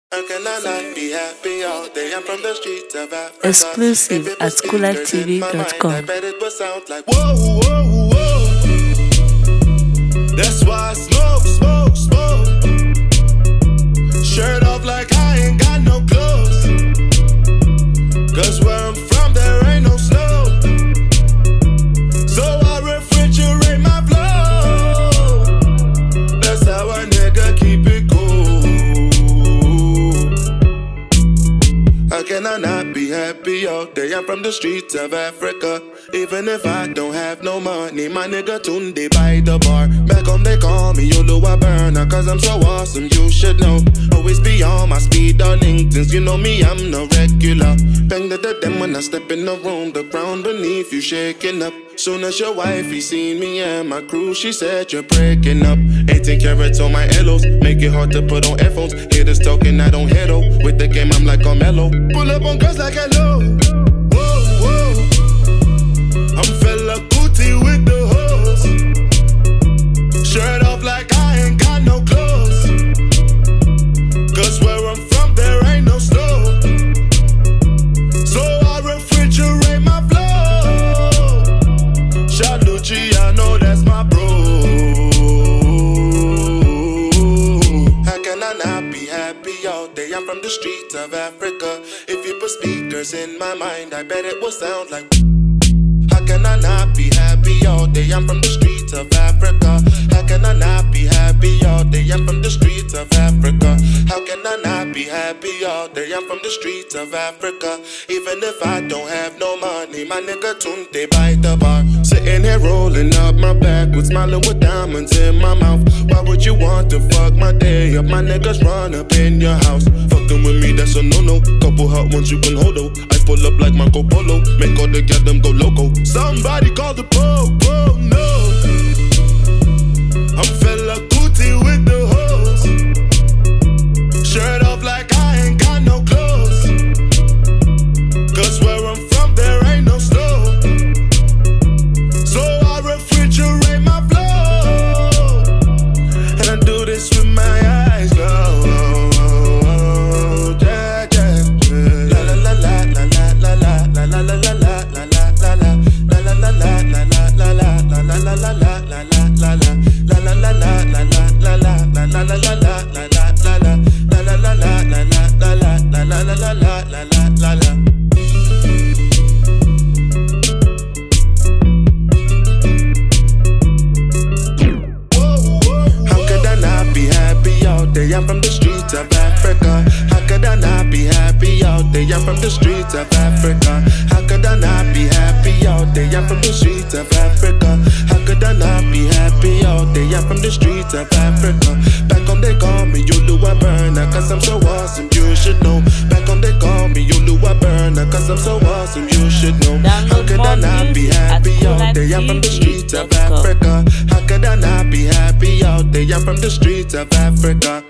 How can I not be happy all day? I'm from the streets of Africa. Exclusive at coolertv.com. I bet it would sound like whoa, whoa, whoa. That's why I smoke, smoke, smoke. Shirt off like I ain't got no clothes. Cause where I'm from there ain't no snow. So I refrigerate my flow. That's how a nigga keep it cool. How can I not be happy all day? I'm from the streets of Africa. Even if I don't have no money, my nigga Tunde by the bar. Back home they call me Oluwa Burner, cause I'm so awesome, you should know. Always be on my speed Darlingtons, you know me, I'm no regular. Bang the them when I step in the room, the ground beneath you shaking up. Soon as your wifey seen me and my crew, she said you're breaking up. 18 carats on my elos, make it hard to put on earphones. Haters talking, I don't head up. With the game, I'm like Carmelo. Pull up on girls like hello. Whoa, whoa. I'm fella Gucci with the hose. Shirt off like I ain't got no clothes. Cause where I'm from, there ain't no snow. So I refrigerate my flow. Shalucci, I know that's my bro. How can I not be happy all day? I'm from the streets of Africa. If you put speakers in my mind, I bet it will sound like. How can I not be happy all day? I'm from the streets of Africa. How can I not be happy all day? I'm from the streets of Africa. How can I not be happy all day? I'm from the streets of Africa. Even if I don't have no money, my nigga Tunde by the bar. Sitting here rolling up my back with smiling with diamonds in my mouth. Why would you want to fuck my day up? My niggas run up in your house. Fucking with me, that's a no-no. Couple hot ones you can hold, oh. I pull up like Marco Polo. Make all the get them go loco. Somebody call the po, no. I'm fella Gucci with the hose. Shirt off like I ain't got no clothes. Cause where I'm from there ain't no snow. So I refrigerate my flow. And I do this with my eyes closed. Yeah, yeah, yeah. La la la la la la la la la la la la la la la la. La la la la la la la la la la la la la la la la. La la la la la la la la la la la la la la la la la. La la la la la la la la la la la la la la la la. How could I not be happy all day? I'm from the streets of Africa. How could I not be happy all day? I'm from the streets of Africa. How could I not be happy all day? I'm from the streets of Africa. How could I not be happy all day? I'm from the streets of Africa. Back home they call me Oluwa Burner, cause I'm so awesome, you should know. Back home they call me Oluwa Burner, cause I'm so awesome, you should know. How could I not be happy all day? I'm from the streets of Africa. How could I not be happy all day? I'm from the streets of Africa.